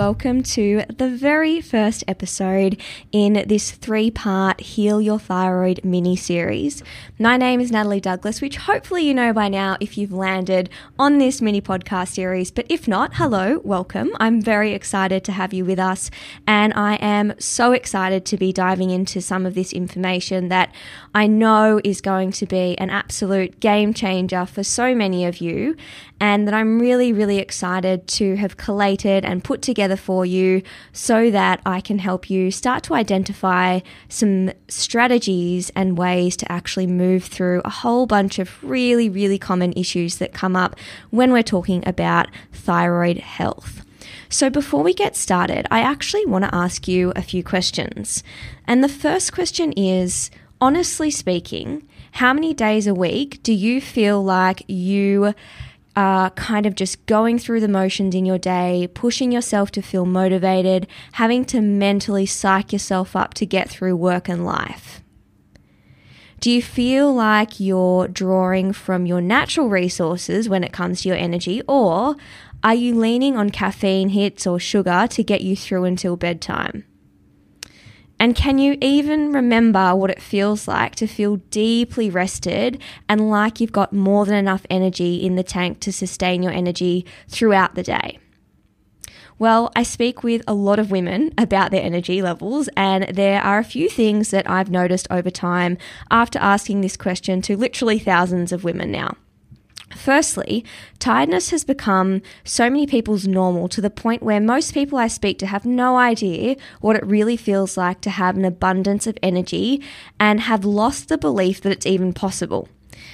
welcome to the very first episode in this 3-part Heal Your Thyroid mini-series. My name is Natalie Douglas, which hopefully you know by now if you've landed on this mini podcast series, but if not, hello, welcome. I'm very excited to have you with us, and I am so excited to be diving into some of this information that I know is going to be an absolute game changer for so many of you, and that I'm really, really excited to have collated and put together for you so that I can help you start to identify some strategies and ways to actually move through a whole bunch of really, really common issues that come up when we're talking about thyroid health. So before we get started, I actually want to ask you a few questions. And the first question is, honestly speaking, how many days a week do you feel like you are kind of just going through the motions in your day, pushing yourself to feel motivated, having to mentally psych yourself up to get through work and life? Do you feel like you're drawing from your natural resources when it comes to your energy, or are you leaning on caffeine hits or sugar to get you through until bedtime? And can you even remember what it feels like to feel deeply rested and like you've got more than enough energy in the tank to sustain your energy throughout the day? Well, I speak with a lot of women about their energy levels, and there are a few things that I've noticed over time after asking this question to literally thousands of women now. Firstly, tiredness has become so many people's normal to the point where most people I speak to have no idea what it really feels like to have an abundance of energy and have lost the belief that it's even possible.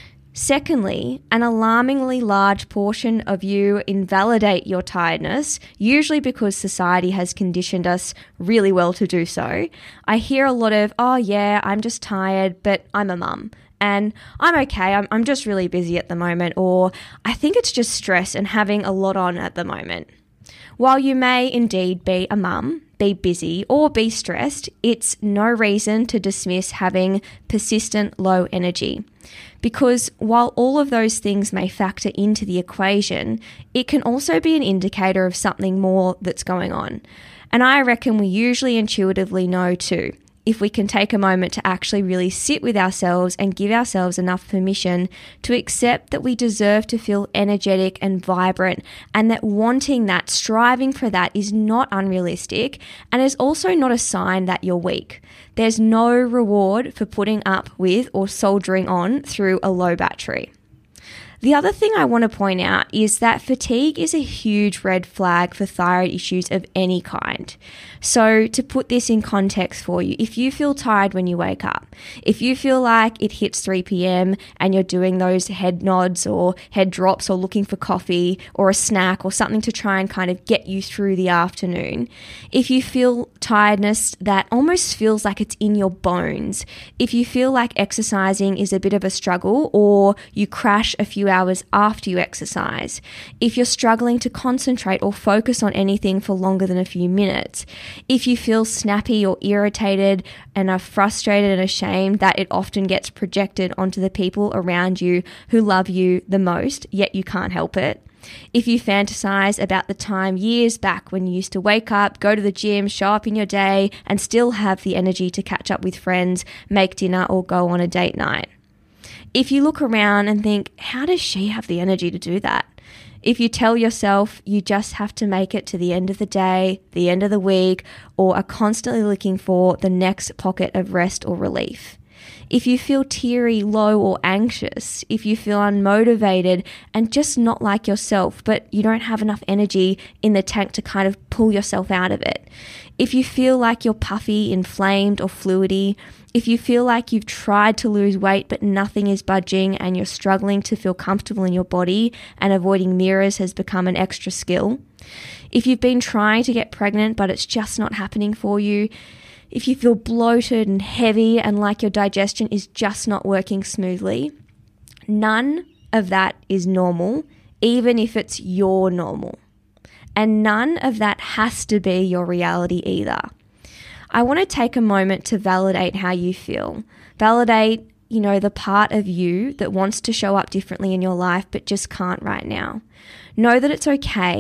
Secondly, an alarmingly large portion of you invalidate your tiredness, usually because society has conditioned us really well to do so. I hear a lot of, oh yeah, I'm just tired, but I'm a mum. And I'm okay, I'm just really busy at the moment, or I think it's just stress and having a lot on at the moment. While you may indeed be a mum, be busy, or be stressed, it's no reason to dismiss having persistent low energy. Because while all of those things may factor into the equation, it can also be an indicator of something more that's going on. And I reckon we usually intuitively know too, if we can take a moment to actually really sit with ourselves and give ourselves enough permission to accept that we deserve to feel energetic and vibrant, and that wanting that, striving for that is not unrealistic and is also not a sign that you're weak. There's no reward for putting up with or soldiering on through a low battery. The other thing I want to point out is that fatigue is a huge red flag for thyroid issues of any kind. So to put this in context for you, if you feel tired when you wake up, if you feel like it hits 3 p.m. and you're doing those head nods or head drops or looking for coffee or a snack or something to try and kind of get you through the afternoon, if you feel tiredness that almost feels like it's in your bones, if you feel like exercising is a bit of a struggle or you crash a few hours after you exercise, if you're struggling to concentrate or focus on anything for longer than a few minutes, if you feel snappy or irritated and are frustrated and ashamed that it often gets projected onto the people around you who love you the most, yet you can't help it, if you fantasize about the time years back when you used to wake up, go to the gym, show up in your day, and still have the energy to catch up with friends, make dinner, or go on a date night. If you look around and think, how does she have the energy to do that? If you tell yourself you just have to make it to the end of the day, the end of the week, or are constantly looking for the next pocket of rest or relief. If you feel teary, low, or anxious, if you feel unmotivated and just not like yourself, but you don't have enough energy in the tank to kind of pull yourself out of it. If you feel like you're puffy, inflamed, or fluidy, if you feel like you've tried to lose weight but nothing is budging and you're struggling to feel comfortable in your body and avoiding mirrors has become an extra skill. If you've been trying to get pregnant but it's just not happening for you. If you feel bloated and heavy and like your digestion is just not working smoothly. None of that is normal, even if it's your normal. And none of that has to be your reality either. I want to take a moment to validate how you feel. Validate, the part of you that wants to show up differently in your life but just can't right now. Know that it's okay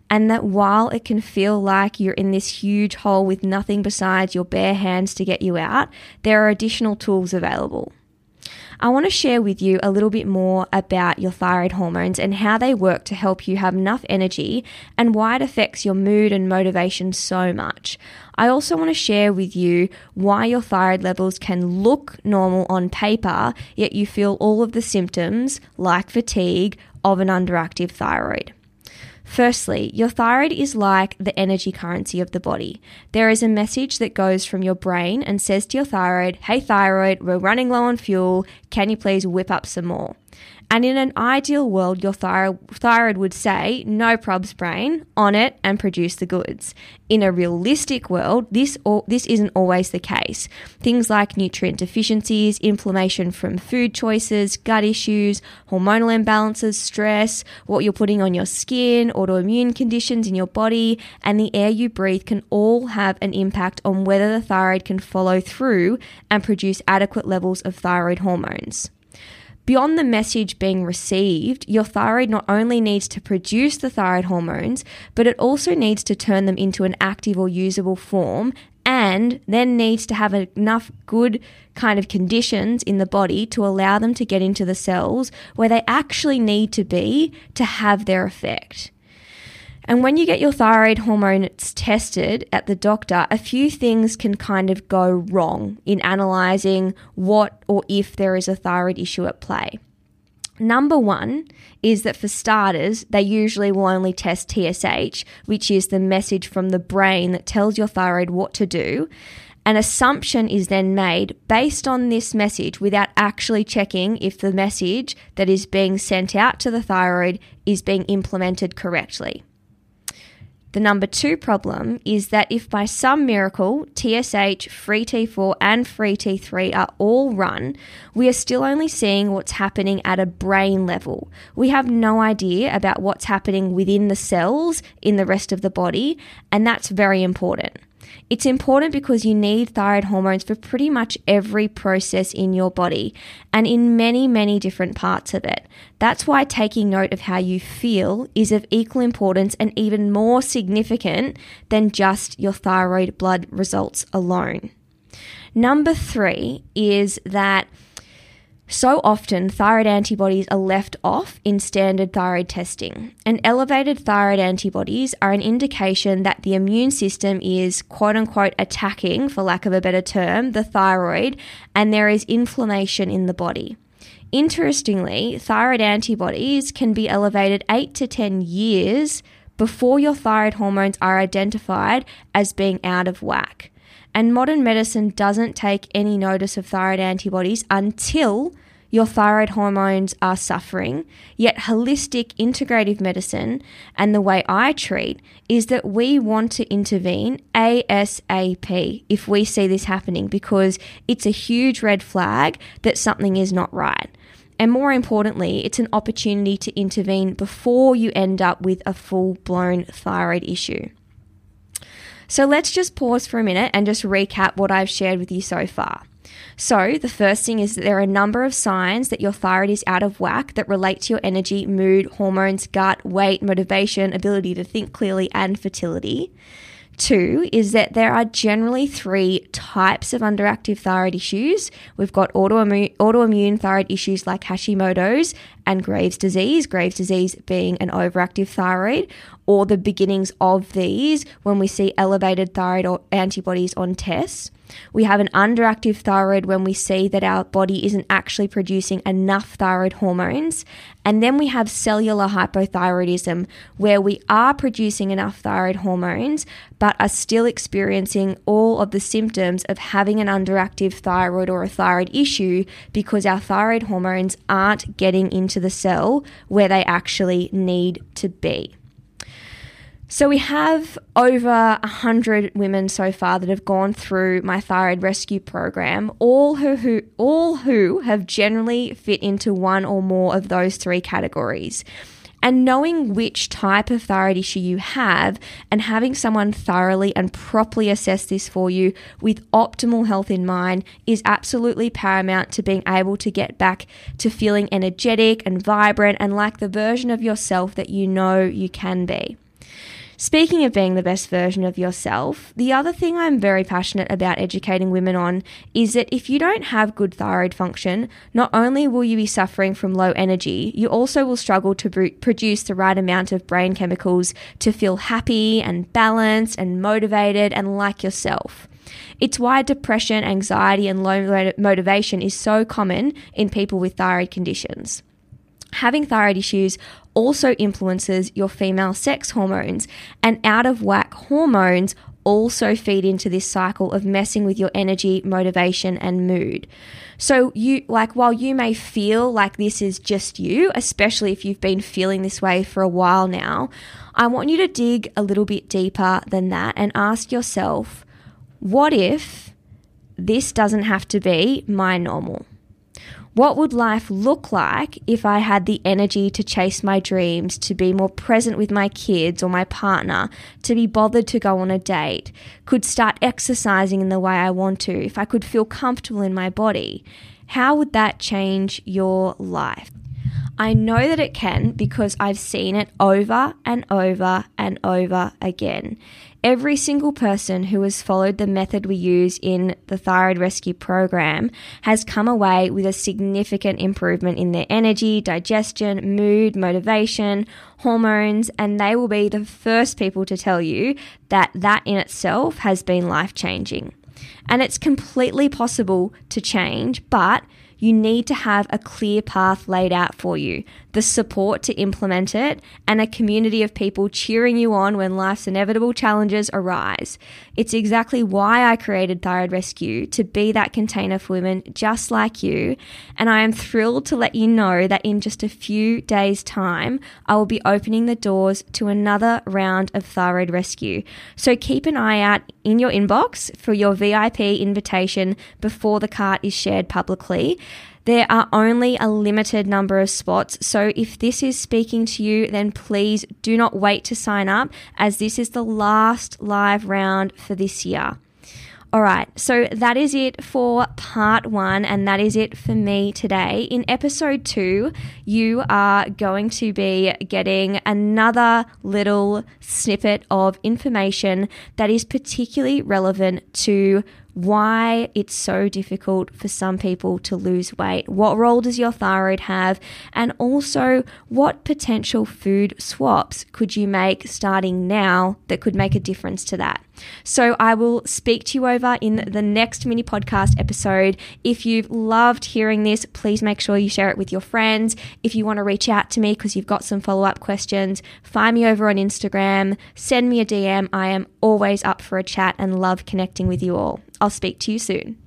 and that while it can feel like you're in this huge hole with nothing besides your bare hands to get you out, there are additional tools available. I want to share with you a little bit more about your thyroid hormones and how they work to help you have enough energy and why it affects your mood and motivation so much. I also want to share with you why your thyroid levels can look normal on paper, yet you feel all of the symptoms, like fatigue, of an underactive thyroid. Firstly, your thyroid is like the energy currency of the body. There is a message that goes from your brain and says to your thyroid, "Hey thyroid, we're running low on fuel. Can you please whip up some more?" And in an ideal world, your thyroid would say, "No probs, brain, on it," and produce the goods. In a realistic world, this isn't always the case. Things like nutrient deficiencies, inflammation from food choices, gut issues, hormonal imbalances, stress, what you're putting on your skin, autoimmune conditions in your body, and the air you breathe can all have an impact on whether the thyroid can follow through and produce adequate levels of thyroid hormones. Beyond the message being received, your thyroid not only needs to produce the thyroid hormones, but it also needs to turn them into an active or usable form, and then needs to have enough good kind of conditions in the body to allow them to get into the cells where they actually need to be to have their effect. And when you get your thyroid hormones tested at the doctor, a few things can kind of go wrong in analysing what or if there is a thyroid issue at play. Number one is that for starters, they usually will only test TSH, which is the message from the brain that tells your thyroid what to do. An assumption is then made based on this message without actually checking if the message that is being sent out to the thyroid is being implemented correctly. The number two problem is that if by some miracle TSH, free T4 and free T3 are all run, we are still only seeing what's happening at a brain level. We have no idea about what's happening within the cells in the rest of the body, and that's very important. It's important because you need thyroid hormones for pretty much every process in your body and in many, many different parts of it. That's why taking note of how you feel is of equal importance and even more significant than just your thyroid blood results alone. Number three is that so often, thyroid antibodies are left off in standard thyroid testing, and elevated thyroid antibodies are an indication that the immune system is quote-unquote attacking, for lack of a better term, the thyroid, and there is inflammation in the body. Interestingly, thyroid antibodies can be elevated 8 to 10 years before your thyroid hormones are identified as being out of whack. And modern medicine doesn't take any notice of thyroid antibodies until your thyroid hormones are suffering. Yet holistic integrative medicine and the way I treat is that we want to intervene ASAP if we see this happening, because it's a huge red flag that something is not right. And more importantly, it's an opportunity to intervene before you end up with a full-blown thyroid issue. So let's just pause for a minute and just recap what I've shared with you so far. So the first thing is that there are a number of signs that your thyroid is out of whack that relate to your energy, mood, hormones, gut, weight, motivation, ability to think clearly, and fertility. 2 is that there are generally 3 types of underactive thyroid issues. We've got autoimmune thyroid issues like Hashimoto's and Graves' disease being an overactive thyroid, or the beginnings of these when we see elevated thyroid antibodies on tests. We have an underactive thyroid when we see that our body isn't actually producing enough thyroid hormones. And then we have cellular hypothyroidism, where we are producing enough thyroid hormones, but are still experiencing all of the symptoms of having an underactive thyroid or a thyroid issue because our thyroid hormones aren't getting into the cell where they actually need to be. So we have over 100 women so far that have gone through my thyroid rescue program, all who have generally fit into one or more of those 3 categories. And knowing which type of thyroid issue you have and having someone thoroughly and properly assess this for you with optimal health in mind is absolutely paramount to being able to get back to feeling energetic and vibrant and like the version of yourself that you know you can be. Speaking of being the best version of yourself, the other thing I'm very passionate about educating women on is that if you don't have good thyroid function, not only will you be suffering from low energy, you also will struggle to produce the right amount of brain chemicals to feel happy and balanced and motivated and like yourself. It's why depression, anxiety, and low motivation is so common in people with thyroid conditions. Having thyroid issues also influences your female sex hormones, and out of whack hormones also feed into this cycle of messing with your energy, motivation, and mood. So while you may feel like this is just you, especially if you've been feeling this way for a while now, I want you to dig a little bit deeper than that and ask yourself, what if this doesn't have to be my normal? What would life look like if I had the energy to chase my dreams, to be more present with my kids or my partner, to be bothered to go on a date, could start exercising in the way I want to, if I could feel comfortable in my body? How would that change your life? I know that it can because I've seen it over and over and over again. Every single person who has followed the method we use in the Thyroid Rescue program has come away with a significant improvement in their energy, digestion, mood, motivation, hormones, and they will be the first people to tell you that that in itself has been life-changing. And it's completely possible to change, but you need to have a clear path laid out for you, the support to implement it, and a community of people cheering you on when life's inevitable challenges arise. It's exactly why I created Thyroid Rescue, to be that container for women just like you, and I am thrilled to let you know that in just a few days' time, I will be opening the doors to another round of Thyroid Rescue. So keep an eye out in your inbox for your VIP invitation before the cart is shared publicly. There are only a limited number of spots, so if this is speaking to you, then please do not wait to sign up, as this is the last live round for this year. All right, so that is it for part 1, and that is it for me today. In episode 2, you are going to be getting another little snippet of information that is particularly relevant to why it's so difficult for some people to lose weight. What role does your thyroid have? And also, what potential food swaps could you make starting now that could make a difference to that? So I will speak to you over in the next mini podcast episode. If you've loved hearing this, please make sure you share it with your friends. If you want to reach out to me because you've got some follow-up questions, find me over on Instagram, send me a DM. I am always up for a chat and love connecting with you all. I'll speak to you soon.